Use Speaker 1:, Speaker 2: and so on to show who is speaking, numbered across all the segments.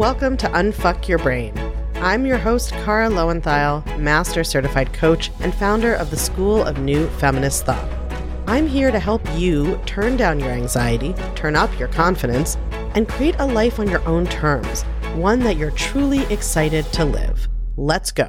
Speaker 1: Welcome to Unfuck Your Brain. I'm your host, Cara Lowenthal, Master Certified Coach and founder of the School of New Feminist Thought. I'm here to help you turn down your anxiety, turn up your confidence, and create a life on your own terms, one that you're truly excited to live. Let's go.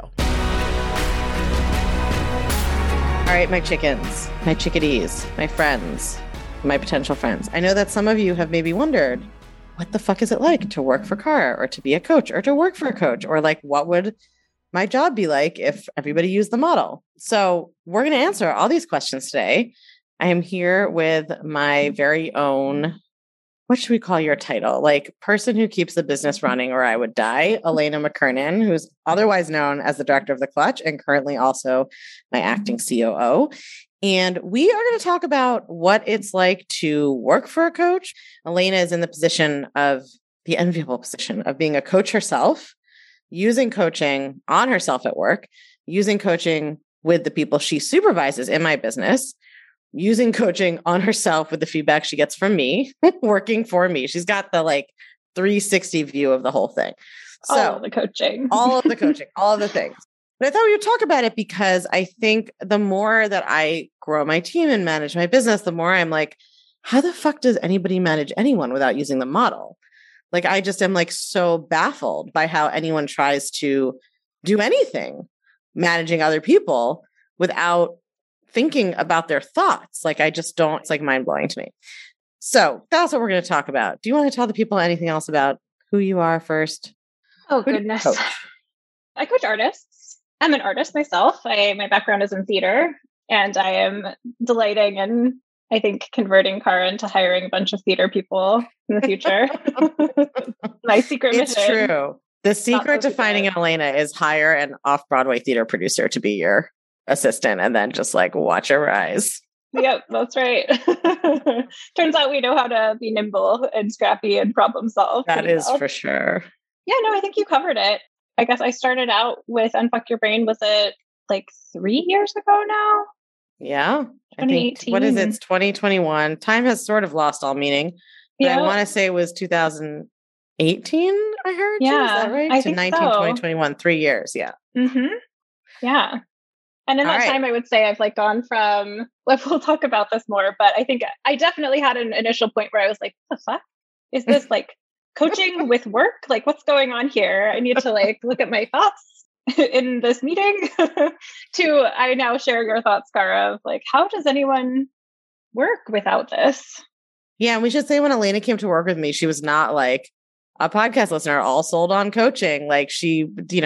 Speaker 1: All right, my chickens, my chickadees, my friends, my potential friends. I know that some of you have maybe wondered, what the fuck is it like to work for Cara or to be a coach or to work for a coach? Or like, what would my job be like if everybody used the model? So we're going to answer all these questions today. I am here with my very own, what should we call your title? Like person who keeps the business running or I would die, Elena McKernan, who's otherwise known as the director of The Clutch and currently also my acting COO. And we are going to talk about what it's like to work for a coach. Elena is in the enviable position of being a coach herself, using coaching on herself at work, using coaching with the people she supervises in my business, using coaching on herself with the feedback she gets from me, working for me. She's got the 360 view of the whole thing. So
Speaker 2: all of the coaching,
Speaker 1: all of the things. But I thought we would talk about it because I think the more that I grow my team and manage my business, the more I'm like, how the fuck does anybody manage anyone without using the model? Like, I just am so baffled by how anyone tries to do anything managing other people without thinking about their thoughts. I just don't, it's mind blowing to me. So that's what we're going to talk about. Do you want to tell the people anything else about who you are first?
Speaker 2: Oh, goodness. I coach artists. I'm an artist myself. My background is in theater, and I am delighting and I think converting Cara into hiring a bunch of theater people in the future. My secret mission.
Speaker 1: It's true. The secret to finding Elena is hire an off-Broadway theater producer to be your assistant and then just watch her rise.
Speaker 2: Yep, that's right. Turns out we know how to be nimble and scrappy and problem solve.
Speaker 1: That is for sure.
Speaker 2: Yeah, no, I think you covered it. I guess I started out with Unfuck Your Brain. Was it 3 years ago now?
Speaker 1: Yeah.
Speaker 2: 2018.
Speaker 1: What is it? It's 2021. Time has sort of lost all meaning. But I want to say it was 2018, I heard.
Speaker 2: Yeah.
Speaker 1: Is that right?
Speaker 2: I think
Speaker 1: 2021, 3 years. Yeah.
Speaker 2: Mm-hmm. Yeah. And in that time, I would say I've gone from, we'll talk about this more, but I think I definitely had an initial point where I was like, what the fuck? Is this coaching with work? What's going on here? I need to look at my thoughts in this meeting to I now share your thoughts, Cara, of how does anyone work without this?
Speaker 1: Yeah. And we should say when Elena came to work with me, she was not a podcast listener, all sold on coaching. She,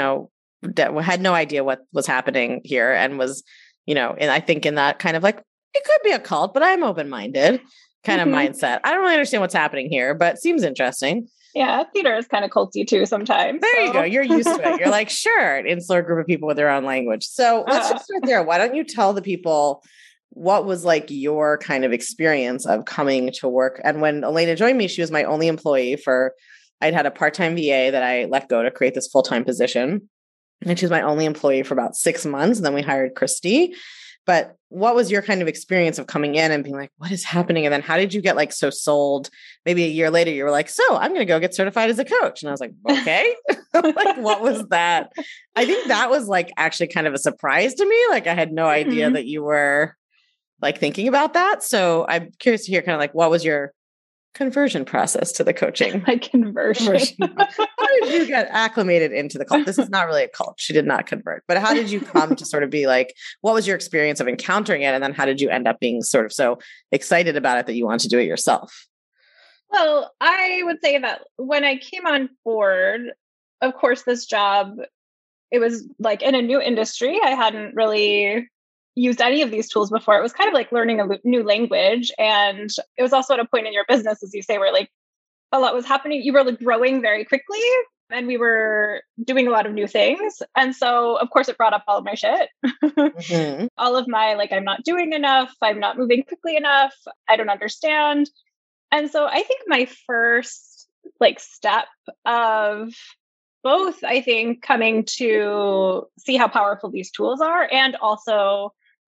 Speaker 1: had no idea what was happening here and was, and I think in that kind of it could be a cult, but I'm open-minded kind of mindset. I don't really understand what's happening here, but seems interesting.
Speaker 2: Yeah, theater is kind of culty too sometimes.
Speaker 1: There you go. You're used to it. You're sure, an insular group of people with their own language. So let's just start there. Why don't you tell the people what was your kind of experience of coming to work? And when Elena joined me, she was my only employee I'd had a part-time VA that I let go to create this full-time position. And she was my only employee for about 6 months. And then we hired Christy. But what was your kind of experience of coming in and being what is happening? And then how did you get so sold? Maybe a year later, you were so I'm going to go get certified as a coach. And I was okay. What was that? I think that was actually kind of a surprise to me. I had no idea that you were thinking about that. So I'm curious to hear kind of what was your conversion process to the coaching?
Speaker 2: My conversion.
Speaker 1: How did you get acclimated into the cult? This is not really a cult. She did not convert. But how did you come to sort of be what was your experience of encountering it? And then how did you end up being sort of so excited about it that you wanted to do it yourself?
Speaker 2: Well, I would say that when I came on board, of course, this job, it was in a new industry. I hadn't really used any of these tools before. It was kind of learning a new language. And it was also at a point in your business, as you say, where a lot was happening. You were growing very quickly and we were doing a lot of new things. And so, of course, it brought up all of my shit. Mm-hmm. All of my, I'm not doing enough. I'm not moving quickly enough. I don't understand. And so I think my first step of both, I think, coming to see how powerful these tools are and also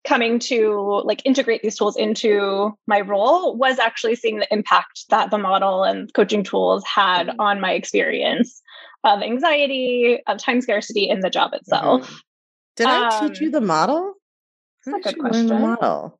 Speaker 2: coming to like integrate these tools into my role was actually seeing the impact that the model and coaching tools had on my experience of anxiety, of time scarcity in the job itself.
Speaker 1: Did I teach you the model?
Speaker 2: That's a good question.
Speaker 1: The model?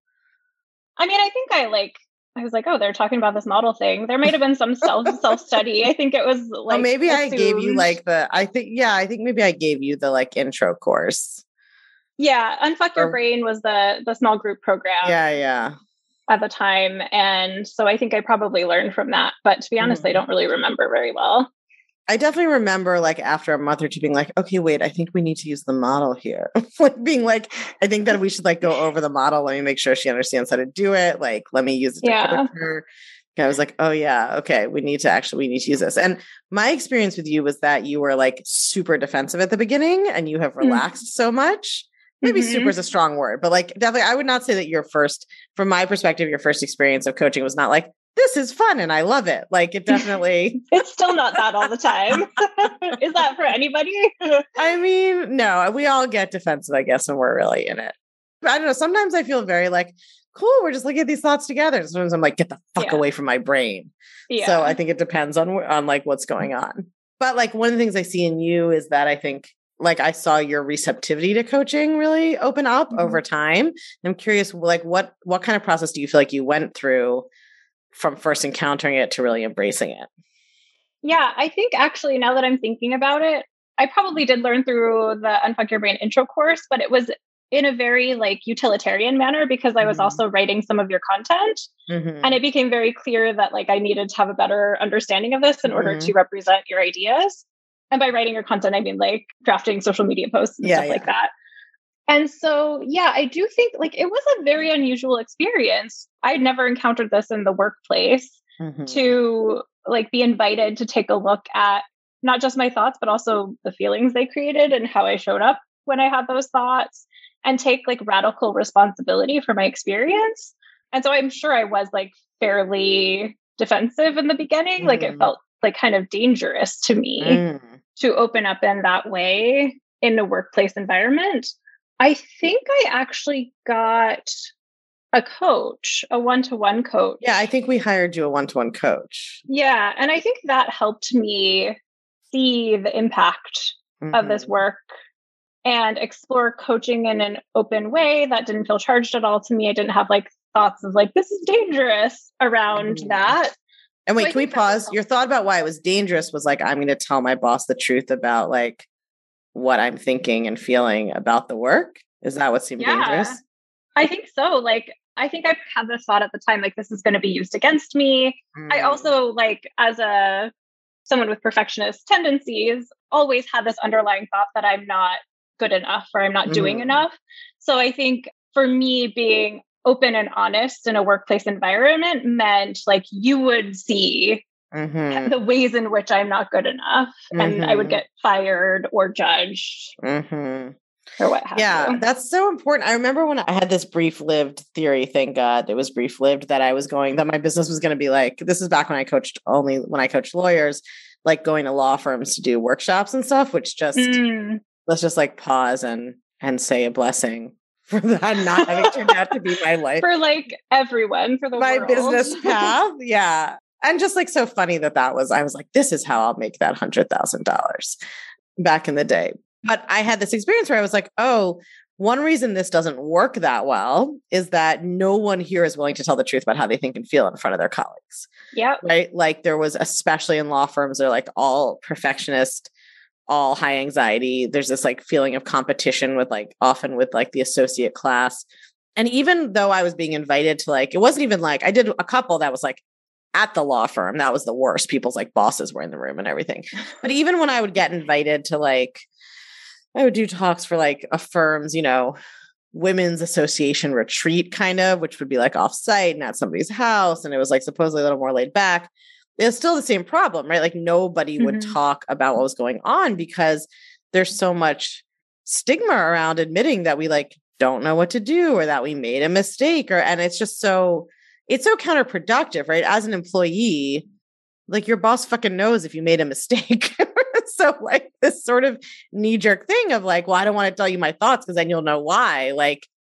Speaker 2: I mean, I think I was like, oh, they're talking about this model thing. There might have been some self-study. I think it was like,
Speaker 1: maybe I gave you like I think maybe I gave you the like intro course.
Speaker 2: Yeah. Unfuck Your Brain was the small group program.
Speaker 1: Yeah.
Speaker 2: At the time. And so I think I probably learned from that. But to be honest, I don't really remember very well.
Speaker 1: I definitely remember like after a month or two being like, okay, wait, I think we need to use the model here. Like being like, I think that we should like go over the model. Let me make sure she understands how to do it. Like, let me use it to coach her. I was like, oh yeah, okay, we need to use this. And my experience with you was that you were like super defensive at the beginning and you have relaxed so much. Maybe super is a strong word, but like definitely I would not say that from my perspective, your first experience of coaching was not like, this is fun and I love it. Like it definitely.
Speaker 2: It's still not that all the time. Is that for anybody?
Speaker 1: I mean, no, we all get defensive, I guess, when we're really in it. But I don't know. Sometimes I feel very like, cool, we're just looking at these thoughts together. Sometimes I'm like, get the fuck away from my brain. Yeah. So I think it depends on like what's going on. But like one of the things I see in you is that I think like I saw your receptivity to coaching really open up over time. And I'm curious, like what kind of process do you feel like you went through from first encountering it to really embracing it?
Speaker 2: Yeah, I think actually now that I'm thinking about it, I probably did learn through the Unfuck Your Brain intro course, but it was in a very like utilitarian manner because I was also writing some of your content. And it became very clear that like I needed to have a better understanding of this in order to represent your ideas. And by writing your content, I mean like drafting social media posts and stuff like that. And so, yeah, I do think like it was a very unusual experience. I'd never encountered this in the workplace to like be invited to take a look at not just my thoughts, but also the feelings they created and how I showed up when I had those thoughts and take like radical responsibility for my experience. And so I'm sure I was like fairly defensive in the beginning. Like it felt like kind of dangerous to me to open up in that way in a workplace environment. I think I actually got a coach, a one-to-one coach.
Speaker 1: Yeah, I think we hired you a one-to-one coach.
Speaker 2: Yeah. And I think that helped me see the impact of this work and explore coaching in an open way that didn't feel charged at all to me. I didn't have like thoughts of like, this is dangerous around that.
Speaker 1: And wait, can we pause? Your thought about why it was dangerous was like, I'm going to tell my boss the truth about like what I'm thinking and feeling about the work. Is that what seemed dangerous?
Speaker 2: I think so. Like, I think I've had this thought at the time, like this is going to be used against me. I also like as someone with perfectionist tendencies, always had this underlying thought that I'm not good enough or I'm not doing enough. So I think for me being open and honest in a workplace environment meant like you would see the ways in which I'm not good enough and I would get fired or judged or what have you.
Speaker 1: That's so important. I remember when I had this brief-lived theory, thank God it was brief-lived, that that my business was going to be like, this is back when I coached lawyers, like going to law firms to do workshops and stuff, which just, let's just like pause and say a blessing for that not having turned out to be my life.
Speaker 2: For like everyone, for my
Speaker 1: world. Business path. Yeah. And just like so funny I was like, this is how I'll make that $100,000 back in the day. But I had this experience where I was like, oh, one reason this doesn't work that well is that no one here is willing to tell the truth about how they think and feel in front of their colleagues.
Speaker 2: Yeah.
Speaker 1: Right. Like there was, especially in law firms, they're like all perfectionist, all high anxiety. There's this like feeling of competition often with like the associate class. And even though I was being invited to like, it wasn't even like, I did a couple that was like at the law firm, that was the worst. People's like bosses were in the room and everything. But even when I would get invited to like, I would do talks for like a firm's, women's association retreat kind of, which would be like offsite and at somebody's house. And it was like supposedly a little more laid back. It's still the same problem, right? Like nobody would talk about what was going on because there's so much stigma around admitting that we like don't know what to do or that we made a mistake and it's just it's so counterproductive, right? As an employee, like your boss fucking knows if you made a mistake. So like this sort of knee-jerk thing of like, well, I don't want to tell you my thoughts because then you'll know why. Like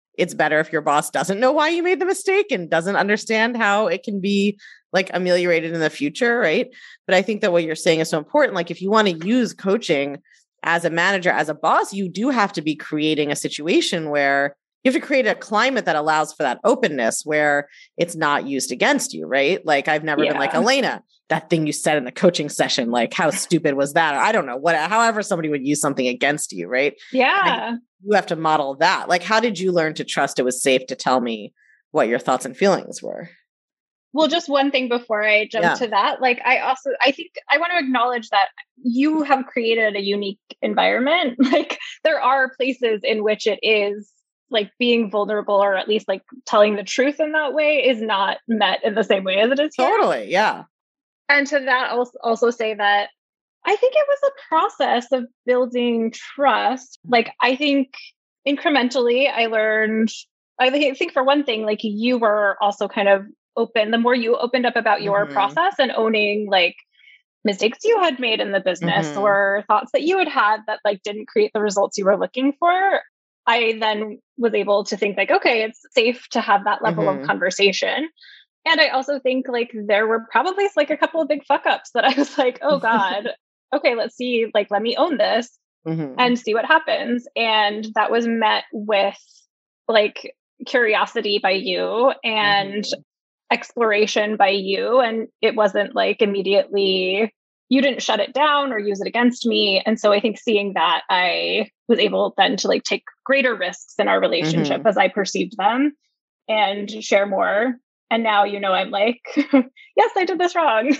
Speaker 1: it's better if your boss doesn't know why you made the mistake and doesn't understand how it can be like ameliorated in the future, right? But I think that what you're saying is so important. Like if you want to use coaching as a manager, as a boss, you do have to be creating a situation where you have to create a climate that allows for that openness where it's not used against you, right? Like I've never been like, Elena, that thing you said in the coaching session, like how stupid was that? Or I don't know, however somebody would use something against you, right?
Speaker 2: Yeah.
Speaker 1: You have to model that. Like, how did you learn to trust it was safe to tell me what your thoughts and feelings were?
Speaker 2: Well, just one thing before I jump to that, like I think I want to acknowledge that you have created a unique environment. Like there are places in which it is like being vulnerable or at least like telling the truth in that way is not met in the same way as it is here.
Speaker 1: Totally. Yeah.
Speaker 2: And to that, I'll also say that I think it was a process of building trust. Like I think incrementally I learned, I think for one thing, like you were also kind of open, the more you opened up about your process and owning like mistakes you had made in the business or thoughts that you had that like didn't create the results you were looking for, I then was able to think like, okay, it's safe to have that level of conversation. And I also think like there were probably like a couple of big fuck ups that I was like, oh God, okay, let's see, like, let me own this and see what happens. And that was met with like curiosity by you and exploration by you. And it wasn't like immediately, you didn't shut it down or use it against me. And so I think seeing that, I was able then to like take greater risks in our relationship as I perceived them and share more. And now, you know, I'm like, yes, I did this wrong.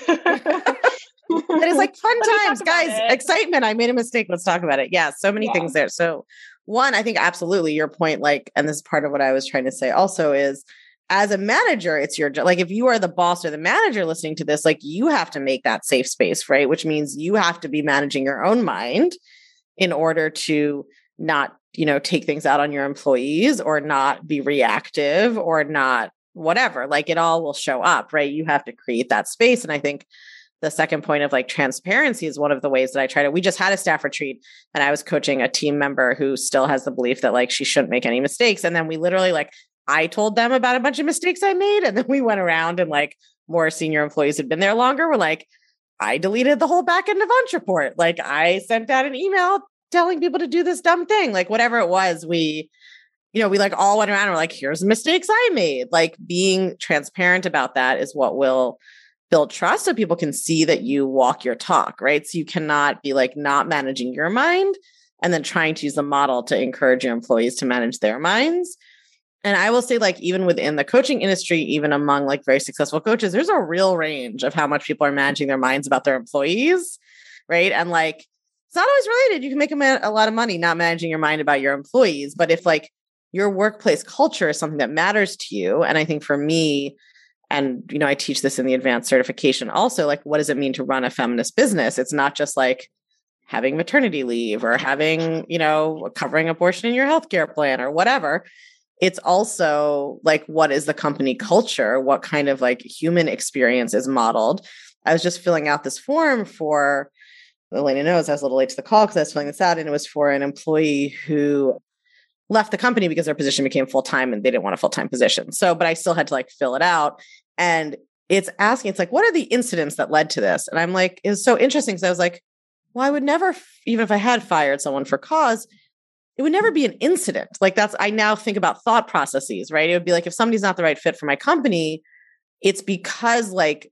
Speaker 1: It is like fun times, guys. Excitement. I made a mistake. Let's talk about it. Yeah. So many things there. So one, I think absolutely your point, like, and this is part of what I was trying to say also is as a manager, it's your job. Like if you are the boss or the manager listening to this, like you have to make that safe space, right? Which means you have to be managing your own mind in order to not, you know, take things out on your employees or not be reactive or not whatever. Like it all will show up, right? You have to create that space. And I think the second point of like transparency is one of the ways that I try to, we just had a staff retreat and I was coaching a team member who still has the belief that like she shouldn't make any mistakes. And then we literally like, I told them about a bunch of mistakes I made. And then we went around and like more senior employees who'd been there longer were like, I deleted the whole back end of Unch report. Like I sent out an email telling people to do this dumb thing. Like whatever it was, we like all went around and we're like, here's the mistakes I made. Like being transparent about that is what will build trust so people can see that you walk your talk, right? So you cannot be like not managing your mind and then trying to use the model to encourage your employees to manage their minds. And I will say, like, even within the coaching industry, even among like very successful coaches, there's a real range of how much people are managing their minds about their employees, right? And like, it's not always related. You can make a lot of money not managing your mind about your employees. But if like your workplace culture is something that matters to you, and I think for me, and, you know, I teach this in the advanced certification also, like, what does it mean to run a feminist business? It's not just like having maternity leave or having, you know, covering abortion in your healthcare plan or whatever. It's also like, what is the company culture? What kind of like human experience is modeled? I was just filling out this form for, Elena knows I was a little late to the call because I was filling this out, and it was for an employee who left the company because their position became full-time and they didn't want a full-time position. So, but I still had to like fill it out. And it's asking, it's like, what are the incidents that led to this? And I'm like, it was so interesting because I was like, well, I would never, even if I had fired someone for cause, it would never be an incident. Like that's, I now think about thought processes, right? It would be like, if somebody's not the right fit for my company, it's because like,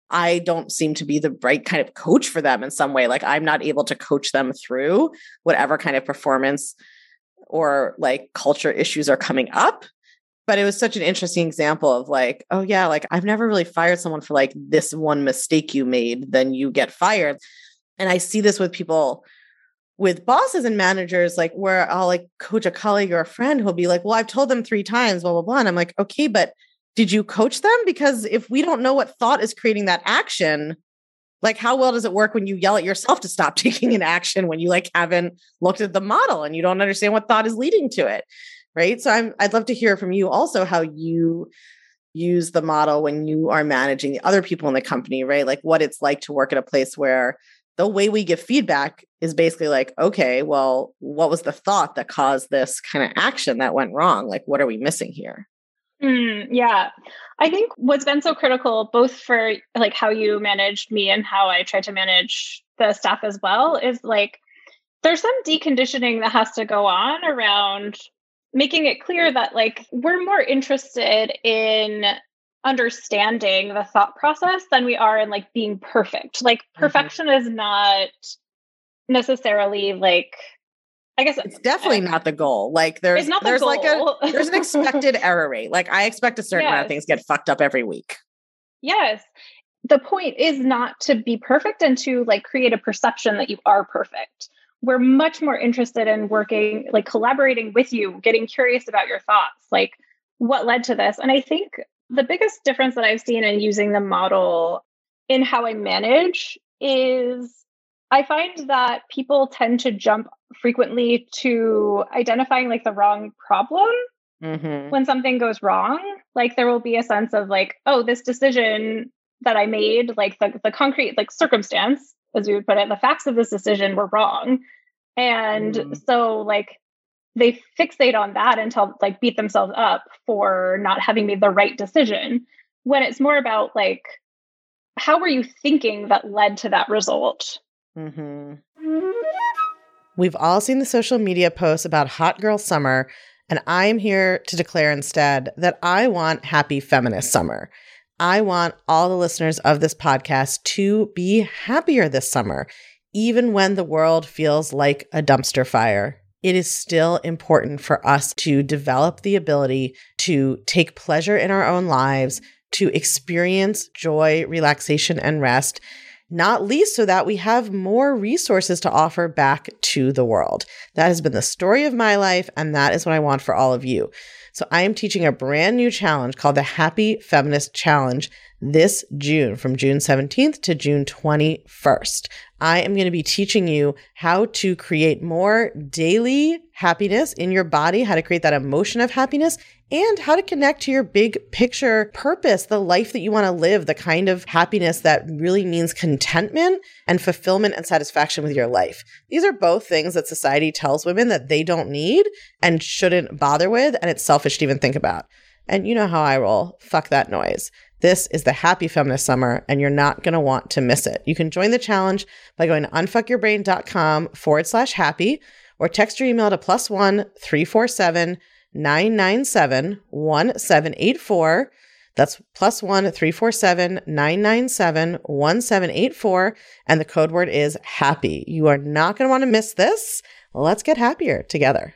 Speaker 1: I don't seem to be the right kind of coach for them in some way. Like I'm not able to coach them through whatever kind of performance or like culture issues are coming up. But it was such an interesting example of like, oh yeah, like I've never really fired someone for like this one mistake you made, then you get fired. And I see this with people, with bosses and managers, like where I'll like coach a colleague or a friend who'll be like, well, I've told them 3 times, blah, blah, blah. And I'm like, okay, but did you coach them? Because if we don't know what thought is creating that action, like how well does it work when you yell at yourself to stop taking an action when you like haven't looked at the model and you don't understand what thought is leading to it, right? So I'd love to hear from you also how you use the model when you are managing the other people in the company, right? Like what it's like to work at a place where the way we give feedback is basically like, okay, well, what was the thought that caused this kind of action that went wrong? Like, what are we missing here?
Speaker 2: Yeah. I think what's been so critical, both for like how you managed me and how I try to manage the staff as well, is like, there's some deconditioning that has to go on around making it clear that like we're more interested in understanding the thought process than we are in like being perfect. Like perfection is not necessarily like, I guess
Speaker 1: it's definitely not the goal. Like there's
Speaker 2: goal.
Speaker 1: Like there's an expected error rate. Like I expect a certain amount of things get fucked up every week.
Speaker 2: Yes. The point is not to be perfect and to like create a perception that you are perfect. We're much more interested in working, like collaborating with you, getting curious about your thoughts, like what led to this. And I think the biggest difference that I've seen in using the model in how I manage is I find that people tend to jump frequently to identifying like the wrong problem when something goes wrong. Like there will be a sense of like, oh, this decision that I made, like the concrete like circumstance, as we would put it, the facts of this decision were wrong. And so like they fixate on that until like beat themselves up for not having made the right decision, when it's more about like, how were you thinking that led to that result?
Speaker 1: We've all seen the social media posts about hot girl summer, and I'm here to declare instead that I want happy feminist summer. I want all the listeners of this podcast to be happier this summer, even when the world feels like a dumpster fire. It is still important for us to develop the ability to take pleasure in our own lives, to experience joy, relaxation, and rest, not least so that we have more resources to offer back to the world. That has been the story of my life, and that is what I want for all of you. So I am teaching a brand new challenge called the Happy Feminist Challenge this June, from June 17th to June 21st. I am going to be teaching you how to create more daily happiness in your body, how to create that emotion of happiness, and how to connect to your big picture purpose, the life that you want to live, the kind of happiness that really means contentment and fulfillment and satisfaction with your life. These are both things that society tells women that they don't need and shouldn't bother with, and it's selfish to even think about. And you know how I roll. Fuck that noise. This is the Happy Feminist Summer, and you're not going to want to miss it. You can join the challenge by going to unfuckyourbrain.com/happy or text your email to +1 347 997 1784. That's +1 347 997 1784. And the code word is happy. You are not going to want to miss this. Let's get happier together.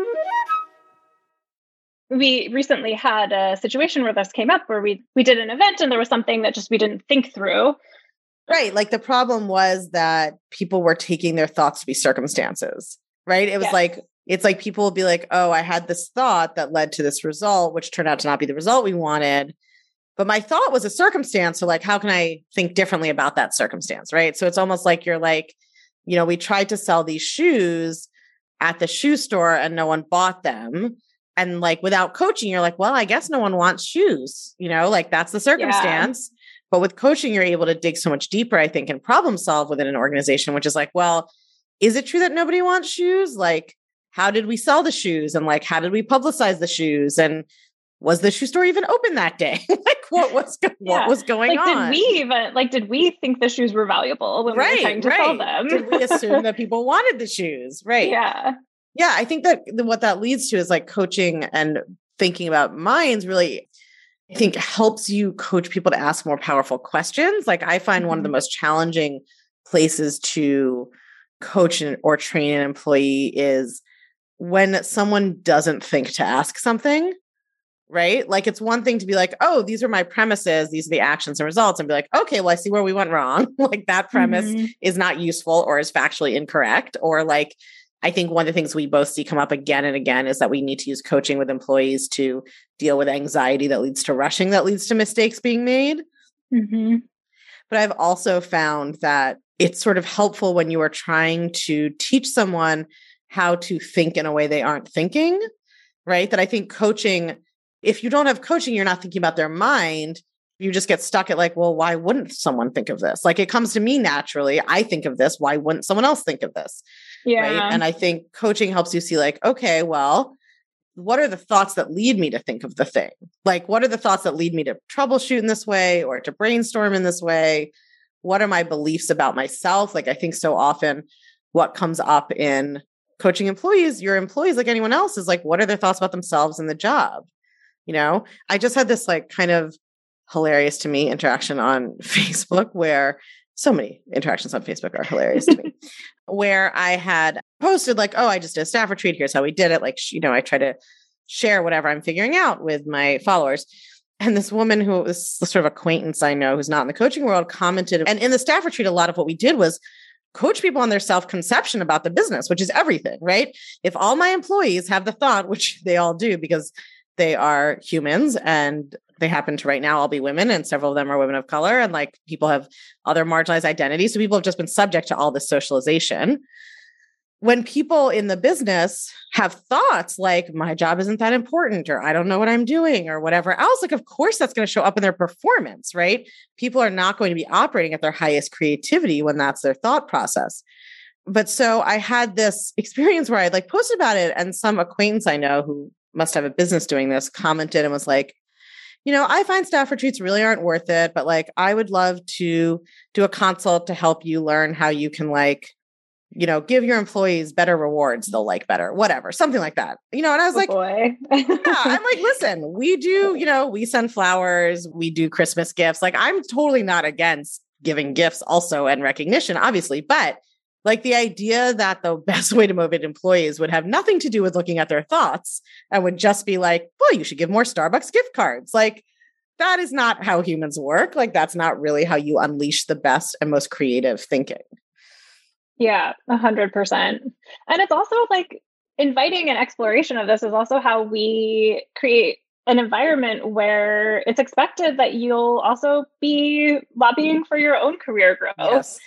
Speaker 2: We recently had a situation where this came up where we did an event and there was something that just we didn't think through.
Speaker 1: Right. Like the problem was that people were taking their thoughts to be circumstances, right? It was like, it's like people will be like, oh, I had this thought that led to this result, which turned out to not be the result we wanted. But my thought was a circumstance. So like, how can I think differently about that circumstance? Right. So it's almost like you're like, you know, we tried to sell these shoes at the shoe store and no one bought them. And like without coaching, you're like, well, I guess no one wants shoes, you know, like that's the circumstance. Yeah. But with coaching, you're able to dig so much deeper, I think, and problem solve within an organization, which is like, well, is it true that nobody wants shoes? Like, how did we sell the shoes? And like, how did we publicize the shoes? And was the shoe store even open that day? Like, what was going
Speaker 2: like,
Speaker 1: on?
Speaker 2: Did we think the shoes were valuable when we were trying to sell them?
Speaker 1: Did we assume that people wanted the shoes? Right.
Speaker 2: Yeah.
Speaker 1: Yeah, I think that what that leads to is like coaching and thinking about minds really, I think, helps you coach people to ask more powerful questions. Like I find one of the most challenging places to coach or train an employee is when someone doesn't think to ask something, right? Like it's one thing to be like, oh, these are my premises, these are the actions and results, and be like, okay, well, I see where we went wrong. Like that premise is not useful or is factually incorrect, or like, I think one of the things we both see come up again and again is that we need to use coaching with employees to deal with anxiety that leads to rushing, that leads to mistakes being made. But I've also found that it's sort of helpful when you are trying to teach someone how to think in a way they aren't thinking, right? That I think coaching, if you don't have coaching, you're not thinking about their mind. you just get stuck at like, well, why wouldn't someone think of this? Like it comes to me naturally. I think of this. Why wouldn't someone else think of this?
Speaker 2: Yeah.
Speaker 1: Right. And I think coaching helps you see like, okay, well, what are the thoughts that lead me to think of the thing? Like, what are the thoughts that lead me to troubleshoot in this way or to brainstorm in this way? What are my beliefs about myself? Like, I think so often what comes up in coaching employees, your employees, like anyone else, is like, what are their thoughts about themselves and the job? You know, I just had this like kind of hilarious to me interaction on Facebook where so many interactions on Facebook are hilarious to me, where I had posted like, oh, I just did a staff retreat. Here's how we did it. Like, you know, I try to share whatever I'm figuring out with my followers. And this woman who was sort of acquaintance I know who's not in the coaching world commented. And in the staff retreat, a lot of what we did was coach people on their self-conception about the business, which is everything, right? If all my employees have the thought, which they all do because they are humans and they happen to right now all be women and several of them are women of color and like people have other marginalized identities. So people have just been subject to all this socialization. When people in the business have thoughts like my job isn't that important, or I don't know what I'm doing or whatever else, like, of course that's going to show up in their performance, right? People are not going to be operating at their highest creativity when that's their thought process. But so I had this experience where I like posted about it and some acquaintance I know who must have a business doing this commented and was like, you know, I find staff retreats really aren't worth it, but like, I would love to do a consult to help you learn how you can like, you know, give your employees better rewards. They'll like better, whatever, something like that, you know? And I was like,
Speaker 2: boy.
Speaker 1: yeah, I'm like, listen, we do, you know, we send flowers, we do Christmas gifts. Like I'm totally not against giving gifts also and recognition, obviously, but like the idea that the best way to motivate employees would have nothing to do with looking at their thoughts and would just be like, well, you should give more Starbucks gift cards. Like that is not how humans work. Like that's not really how you unleash the best and most creative thinking.
Speaker 2: Yeah, 100%. And it's also like inviting an exploration of this is also how we create an environment where it's expected that you'll also be lobbying for your own career growth.
Speaker 1: Yes.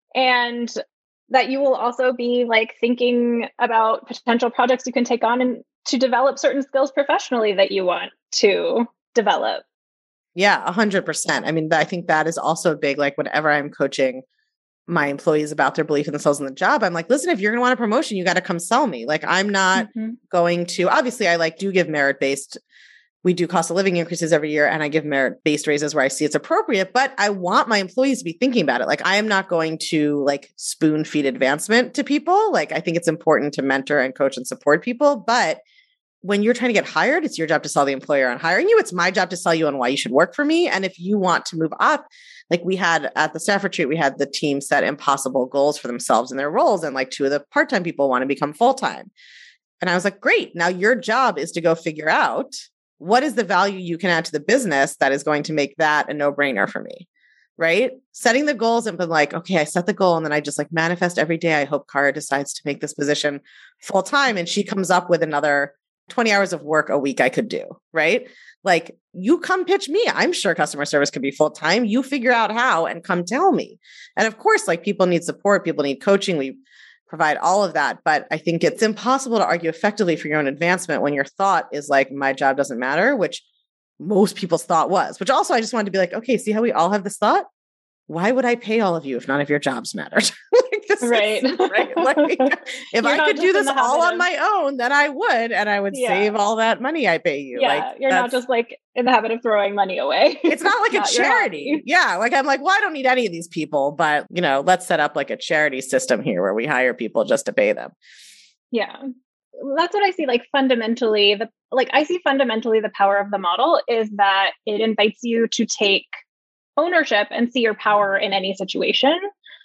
Speaker 2: And that you will also be like thinking about potential projects you can take on and to develop certain skills professionally that you want to develop.
Speaker 1: Yeah, 100%. I mean, I think that is also big. Like whenever I'm coaching my employees about their belief in themselves in the job, I'm like, listen, if you're going to want a promotion, you got to come sell me. Like, I'm not going to, obviously I like do give merit-based, we do cost of living increases every year and I give merit-based raises where I see it's appropriate, but I want my employees to be thinking about it. Like, I am not going to like spoon feed advancement to people. Like, I think it's important to mentor and coach and support people, but when you're trying to get hired, it's your job to sell the employer on hiring you. It's my job to sell you on why you should work for me. And if you want to move up, like we had at the staff retreat, we had the team set impossible goals for themselves and their roles. And like 2 of the part-time people want to become full-time. And I was like, great. Now your job is to go figure out what is the value you can add to the business that is going to make that a no-brainer for me. Right? Setting the goals and been like, okay, I set the goal and then I just like manifest every day. I hope Cara decides to make this position full-time. And she comes up with another 20 hours of work a week I could do, right? Like you come pitch me. I'm sure customer service could be full-time. You figure out how and come tell me. And of course, like people need support, people need coaching. We provide all of that. But I think it's impossible to argue effectively for your own advancement when your thought is like, my job doesn't matter, which most people's thought was, which also I just wanted to be like, okay, see how we all have this thought? Why would I pay all of you if none of your jobs mattered? Like,
Speaker 2: right.
Speaker 1: Right. Like, if I could do this all on my own, then I would, and I would save all that money I pay you.
Speaker 2: Yeah,
Speaker 1: like,
Speaker 2: you're not just like in the habit of throwing money away.
Speaker 1: It's not like a charity. Yeah. Like I'm like, well, I don't need any of these people, but you know, let's set up like a charity system here where we hire people just to pay them.
Speaker 2: Yeah. That's what I see. Like fundamentally, I see fundamentally the power of the model is that it invites you to take ownership and see your power in any situation.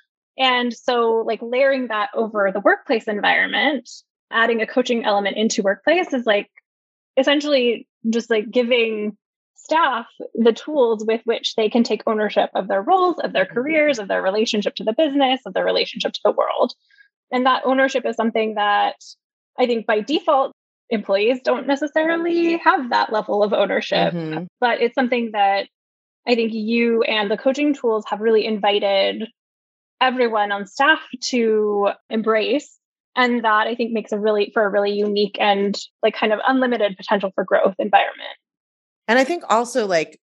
Speaker 2: And so like layering that over the workplace environment, adding a coaching element into workplace is like essentially just like giving staff the tools with which they can take ownership of their roles, of their careers, of their relationship to the business, of their relationship to the world. And that ownership is something that I think by default, employees don't necessarily have that level of ownership, but it's something that I think you and the coaching tools have really invited everyone on staff to embrace. And that I think makes a really unique and like kind of unlimited potential for growth environment.
Speaker 1: And I think also like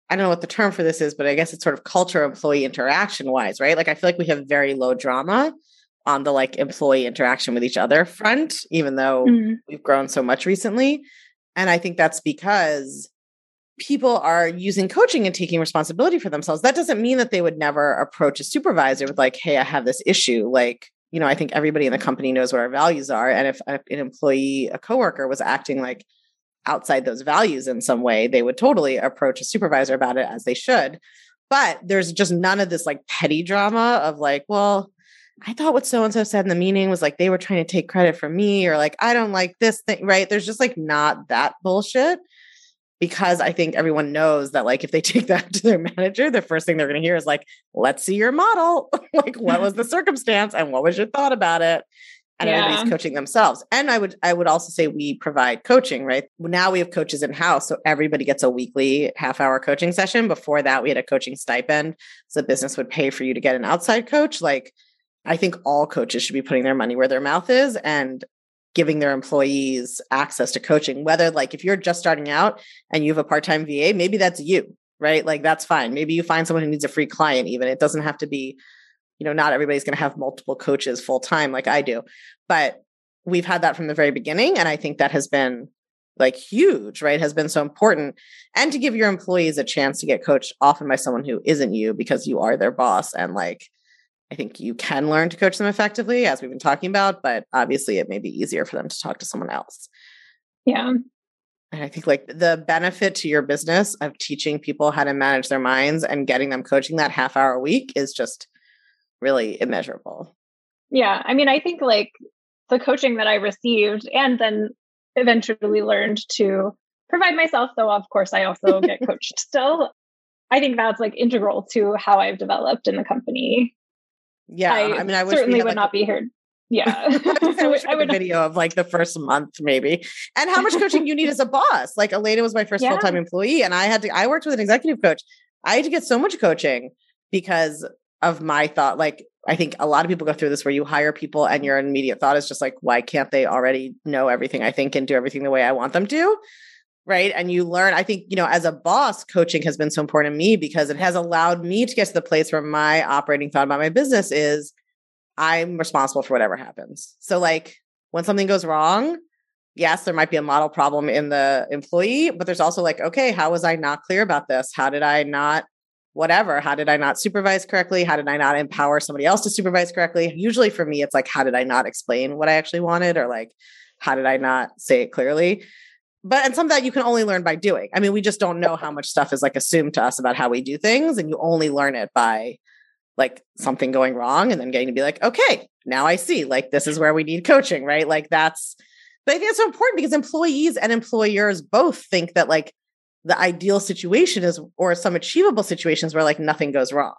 Speaker 1: I don't know what the term for this is, but I guess it's sort of culture employee interaction wise, right? Like I feel like we have very low drama on the like employee interaction with each other front, even though we've grown so much recently. And I think that's because people are using coaching and taking responsibility for themselves. That doesn't mean that they would never approach a supervisor with like, hey, I have this issue. Like, you know, I think everybody in the company knows what our values are. And if an employee, a coworker was acting like outside those values in some way, they would totally approach a supervisor about it, as they should. But there's just none of this like petty drama of like, well, I thought what so-and-so said in the meeting was like, they were trying to take credit from me, or like, I don't like this thing, right? There's just like not that bullshit, because I think everyone knows that like, if they take that to their manager, the first thing they're going to hear is like, let's see your model. Like, what was the circumstance and what was your thought about it? And everybody's coaching themselves. And I would also say we provide coaching, right? Now we have coaches in house. So everybody gets a weekly half-hour coaching session. Before that, we had a coaching stipend. So the business would pay for you to get an outside coach. Like, I think all coaches should be putting their money where their mouth is and giving their employees access to coaching. Whether like if you're just starting out and you have a part-time VA, maybe that's you, right? Like that's fine. Maybe you find someone who needs a free client even. It doesn't have to be, you know, not everybody's going to have multiple coaches full time like I do. But we've had that from the very beginning. And I think that has been like huge, right? Has been so important. And to give your employees a chance to get coached often by someone who isn't you, because you are their boss. And like, I think you can learn to coach them effectively, as we've been talking about, but obviously it may be easier for them to talk to someone else.
Speaker 2: Yeah.
Speaker 1: And I think like the benefit to your business of teaching people how to manage their minds and getting them coaching that half-hour a week is just really immeasurable.
Speaker 2: Yeah. I mean, I think like the coaching that I received and then eventually learned to provide myself, though, of course, I also get coached still. I think that's like integral to how I've developed in the company.
Speaker 1: Yeah. I mean, I wish
Speaker 2: certainly
Speaker 1: we had,
Speaker 2: would
Speaker 1: like,
Speaker 2: not be here. Yeah.
Speaker 1: I wish we had a video of like the first month maybe, and how much coaching you need as a boss. Like Elena was my first full-time employee, and I worked with an executive coach. I had to get so much coaching because of my thought. Like, I think a lot of people go through this where you hire people and your immediate thought is just like, why can't they already know everything I think and do everything the way I want them to? Right. And you learn, I think, you know, as a boss, coaching has been so important to me because it has allowed me to get to the place where my operating thought about my business is I'm responsible for whatever happens. So like when something goes wrong, yes, there might be a model problem in the employee, but there's also like, okay, how was I not clear about this? How did I not whatever? How did I not supervise correctly? How did I not empower somebody else to supervise correctly? Usually for me, it's like, how did I not explain what I actually wanted? Or like, how did I not say it clearly? And some of that you can only learn by doing. I mean, we just don't know how much stuff is like assumed to us about how we do things. And you only learn it by like something going wrong and then getting to be like, okay, now I see, like, this is where we need coaching, right? Like but I think it's so important because employees and employers both think that like the ideal situation is, or some achievable situations where like nothing goes wrong.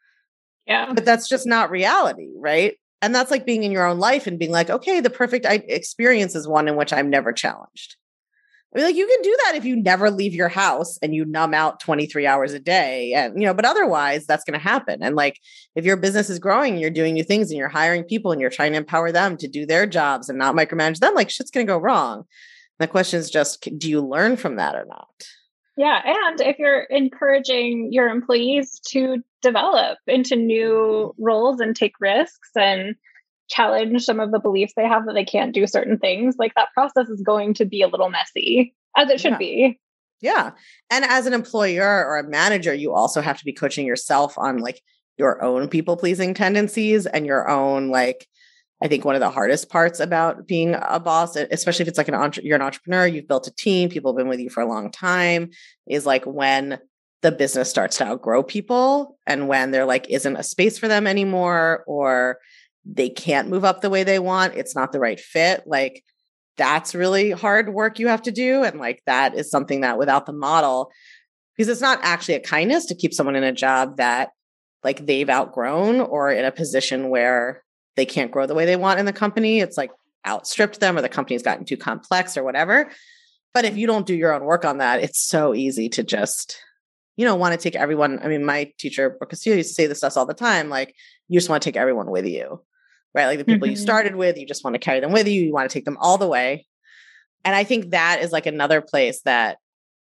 Speaker 2: Yeah.
Speaker 1: But that's just not reality, right? And that's like being in your own life and being like, okay, the perfect experience is one in which I'm never challenged. I mean, like you can do that if you never leave your house and you numb out 23 hours a day and, you know, but otherwise that's going to happen. And like, if your business is growing, and you're doing new things and you're hiring people and you're trying to empower them to do their jobs and not micromanage them, like shit's going to go wrong. And the question is just, do you learn from that or not?
Speaker 2: Yeah. And if you're encouraging your employees to develop into new roles and take risks and challenge some of the beliefs they have that they can't do certain things, like that process is going to be a little messy, as it should be.
Speaker 1: Yeah. And as an employer or a manager, you also have to be coaching yourself on like your own people-pleasing tendencies and your own, like, I think one of the hardest parts about being a boss, especially if it's like you're an entrepreneur, you've built a team, people have been with you for a long time, is like when the business starts to outgrow people and when there like isn't a space for them anymore, or they can't move up the way they want, it's not the right fit. Like that's really hard work you have to do. And like, that is something that without the model, because it's not actually a kindness to keep someone in a job that like they've outgrown or in a position where they can't grow the way they want in the company. It's like outstripped them or the company's gotten too complex or whatever. But if you don't do your own work on that, it's so easy to just, you know, want to take everyone. I mean, my teacher, Brooke Castillo, used to say this to us all the time. Like, you just want to take everyone with you, right? Like the people you started with, you just want to carry them with you. You want to take them all the way. And I think that is like another place that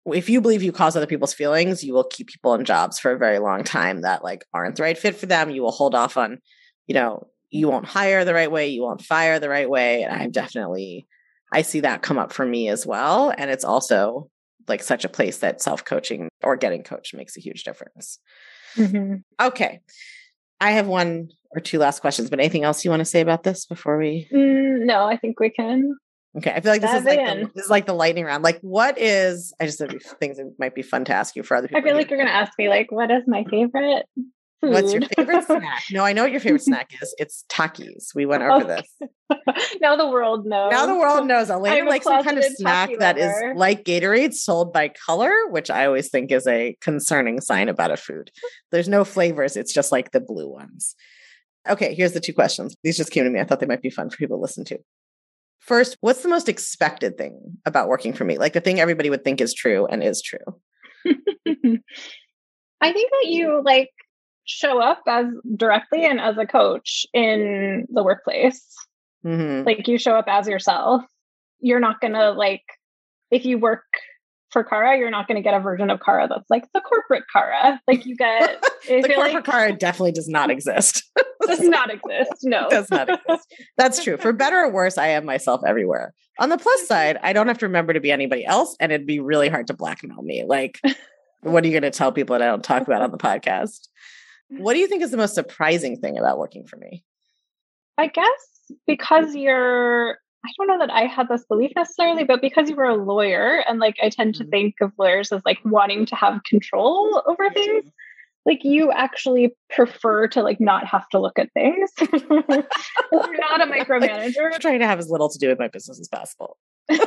Speaker 1: if you believe you cause other people's feelings, you will keep people in jobs for a very long time that like aren't the right fit for them. You will hold off on, you won't hire the right way. You won't fire the right way. And I see that come up for me as well. And it's also like such a place that self-coaching or getting coached makes a huge difference.
Speaker 2: Mm-hmm.
Speaker 1: Okay. I have one or two last questions, but anything else you want to say about this before we?
Speaker 2: No, I think we can.
Speaker 1: Okay. I feel like this is like the lightning round. Like I just have things that might be fun to ask you for other people.
Speaker 2: I feel like you're going to ask me like, what is my favorite food?
Speaker 1: What's your favorite snack? No, I know what your favorite snack is. It's Takis. We went over this.
Speaker 2: Now the world knows.
Speaker 1: Elena likes some kind of snack that is like Gatorade sold by color, which I always think is a concerning sign about a food. There's no flavors. It's just like the blue ones. Okay, here's the two questions. These just came to me. I thought they might be fun for people to listen to. First, what's the most expected thing about working for me? Like the thing everybody would think is true and is true.
Speaker 2: I think that you like show up as directly and as a coach in the workplace.
Speaker 1: Mm-hmm.
Speaker 2: Like you show up as yourself. You're not going to like, if you work for Cara, you're not going to get a version of Cara that's like the corporate Cara. Like you get
Speaker 1: the corporate Cara definitely does not exist.
Speaker 2: Does not exist. No,
Speaker 1: it does not exist. That's true. For better or worse, I am myself everywhere. On the plus side, I don't have to remember to be anybody else, and it'd be really hard to blackmail me. Like, what are you going to tell people that I don't talk about on the podcast? What do you think is the most surprising thing about working for me?
Speaker 2: I guess because I don't know that I had this belief necessarily, but because you were a lawyer, and like I tend to think of lawyers as like wanting to have control over things, like you actually prefer to like not have to look at things. You're not a micromanager.
Speaker 1: I'm trying to have as little to do with my business as possible.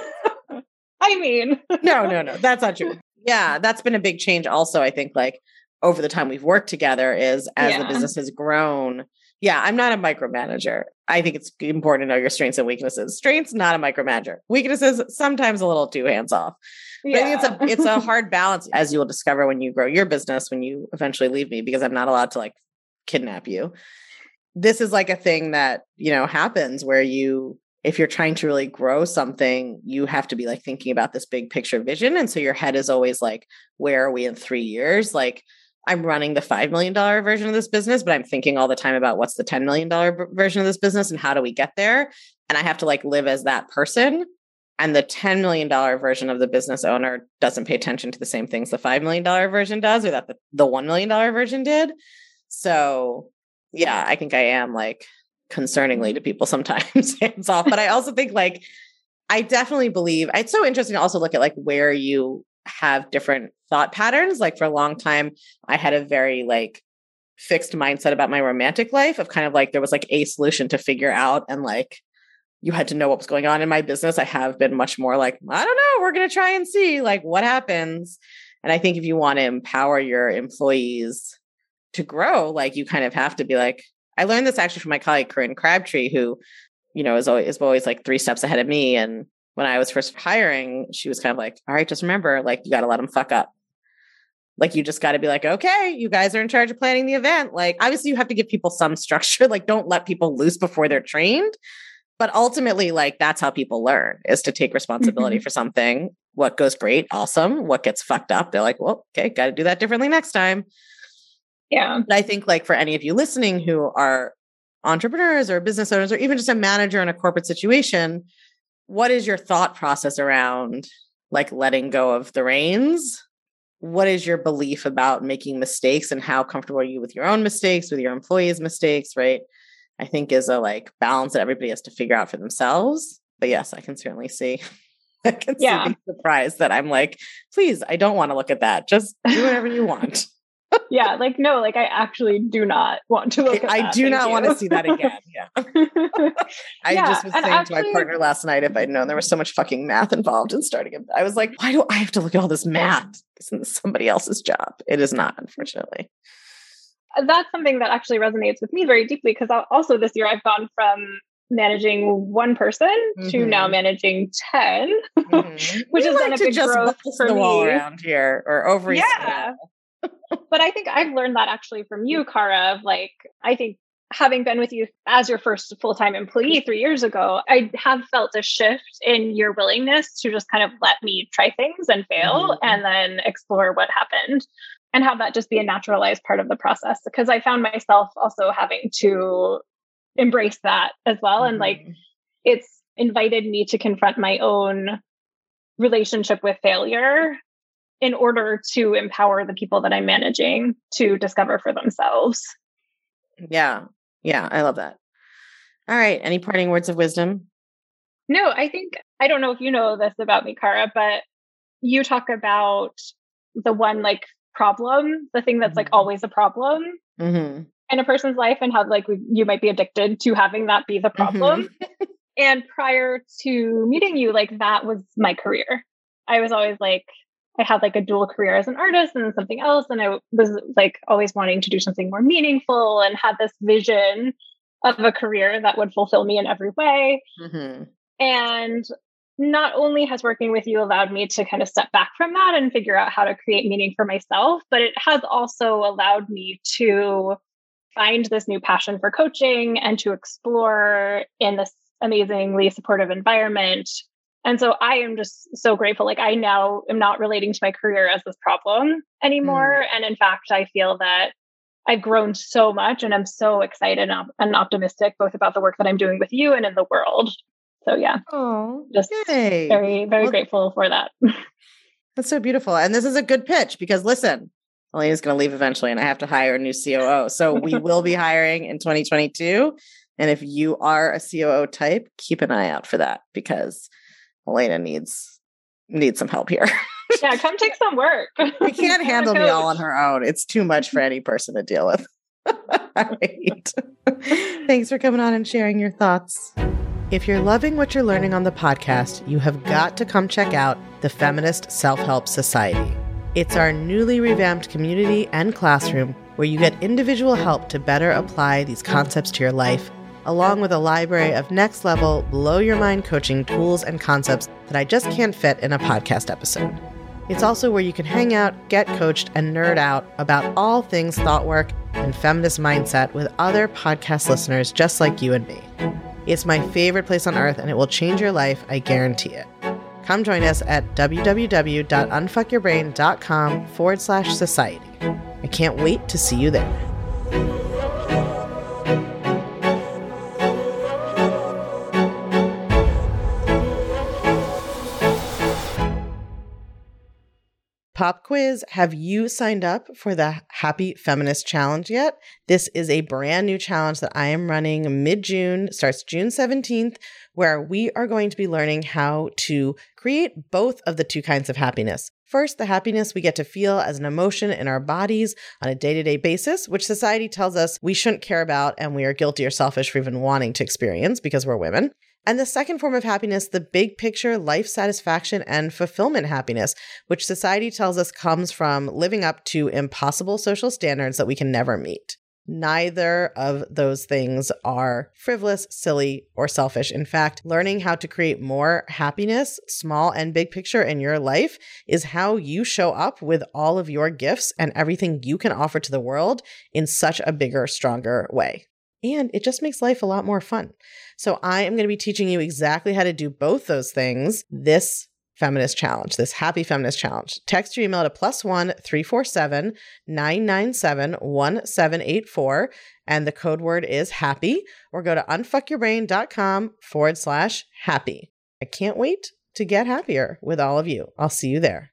Speaker 2: I mean,
Speaker 1: no, that's not true. Yeah, that's been a big change also, I think, like over the time we've worked together is as the business has grown. Yeah, I'm not a micromanager. I think it's important to know your strengths and weaknesses. Strengths, not a micromanager. Weaknesses, sometimes a little too hands off.
Speaker 2: Yeah.
Speaker 1: But I think it's a hard balance, as you will discover when you grow your business, when you eventually leave me, because I'm not allowed to like kidnap you. This is like a thing that, happens where if you're trying to really grow something, you have to be like thinking about this big picture vision. And so your head is always like, where are we in 3 years? Like, I'm running the $5 million version of this business, but I'm thinking all the time about what's the $10 million version of this business and how do we get there? And I have to like live as that person. And the $10 million version of the business owner doesn't pay attention to the same things the $5 million version does, or that the $1 million version did. So yeah, I think I am like concerningly to people sometimes hands off, but I also think like, I definitely believe it's so interesting to also look at like where you have different thought patterns. Like for a long time, I had a very like fixed mindset about my romantic life of kind of like, there was like a solution to figure out. And like, you had to know what was going on in my business. I have been much more like, I don't know, we're going to try and see like what happens. And I think if you want to empower your employees to grow, like you kind of have to be like, I learned this actually from my colleague, Corinne Crabtree, who, is always like 3 steps ahead of me. And when I was first hiring, she was kind of like, all right, just remember, like, you got to let them fuck up. Like, you just got to be like, okay, you guys are in charge of planning the event. Like, obviously you have to give people some structure. Like, don't let people loose before they're trained. But ultimately, like, that's how people learn, is to take responsibility for something. What goes great, awesome. What gets fucked up, they're like, well, okay, got to do that differently next time.
Speaker 2: Yeah.
Speaker 1: But I think like for any of you listening who are entrepreneurs or business owners, or even just a manager in a corporate situation, what is your thought process around like letting go of the reins? What is your belief about making mistakes, and how comfortable are you with your own mistakes, with your employees' mistakes, right? I think is a like balance that everybody has to figure out for themselves. But yes, I can certainly see, see the surprise that I'm like, please, I don't want to look at that. Just do whatever you want.
Speaker 2: Yeah, like, no, like I actually do not want to look at that.
Speaker 1: I do not want to see that again. Yeah. I just was saying to my partner last night, if I'd known there was so much fucking math involved in starting it, I was like, why do I have to look at all this math? Isn't this somebody else's job? It is not, unfortunately.
Speaker 2: That's something that actually resonates with me very deeply, because also this year I've gone from managing one person to now managing 10, which is then a big growth for
Speaker 1: the
Speaker 2: me.
Speaker 1: Wall around here, or ovaries.
Speaker 2: Yeah. But I think I've learned that actually from you, Cara, of like, I think having been with you as your first full-time employee 3 years ago, I have felt a shift in your willingness to just kind of let me try things and fail and then explore what happened and have that just be a naturalized part of the process. Because I found myself also having to embrace that as well. And like, it's invited me to confront my own relationship with failure in order to empower the people that I'm managing to discover for themselves.
Speaker 1: Yeah. Yeah. I love that. All right. Any parting words of wisdom?
Speaker 2: No, I don't know if you know this about me, Cara, but you talk about the one like problem, the thing that's like always a problem in a person's life, and how like you might be addicted to having that be the problem. And prior to meeting you, like that was my career. I was always like, I had like a dual career as an artist and something else. And I was like always wanting to do something more meaningful and had this vision of a career that would fulfill me in every way. And not only has working with you allowed me to kind of step back from that and figure out how to create meaning for myself, but it has also allowed me to find this new passion for coaching and to explore in this amazingly supportive environment. And so I am just so grateful. Like I now am not relating to my career as this problem anymore. And in fact, I feel that I've grown so much and I'm so excited and optimistic both about the work that I'm doing with you and in the world. So yeah, just very, very grateful for that.
Speaker 1: That's so beautiful. And this is a good pitch because listen, Elena's going to leave eventually and I have to hire a new COO. So we will be hiring in 2022. And if you are a COO type, keep an eye out for that because Elena needs some help here.
Speaker 2: Yeah, come take some work.
Speaker 1: She can't handle me all on her own. It's too much for any person to deal with. All right. Thanks for coming on and sharing your thoughts. If you're loving what you're learning on the podcast, you have got to come check out the Feminist Self-Help Society. It's our newly revamped community and classroom where you get individual help to better apply these concepts to your life, along with a library of next-level, blow-your-mind coaching tools and concepts that I just can't fit in a podcast episode. It's also where you can hang out, get coached, and nerd out about all things thought work and feminist mindset with other podcast listeners just like you and me. It's my favorite place on earth, and it will change your life, I guarantee it. Come join us at www.unfuckyourbrain.com/society. I can't wait to see you there. Pop quiz, have you signed up for the Happy Feminist Challenge yet? This is a brand new challenge that I am running mid-June, starts June 17th, where we are going to be learning how to create both of the two kinds of happiness. First, the happiness we get to feel as an emotion in our bodies on a day-to-day basis, which society tells us we shouldn't care about and we are guilty or selfish for even wanting to experience because we're women. And the second form of happiness, the big picture life satisfaction and fulfillment happiness, which society tells us comes from living up to impossible social standards that we can never meet. Neither of those things are frivolous, silly, or selfish. In fact, learning how to create more happiness, small and big picture in your life, is how you show up with all of your gifts and everything you can offer to the world in such a bigger, stronger way. And it just makes life a lot more fun. So I am going to be teaching you exactly how to do both those things this feminist challenge, this Happy Feminist Challenge. Text your email to +1 347 997 1784, and the code word is happy, or go to unfuckyourbrain.com/happy. I can't wait to get happier with all of you. I'll see you there.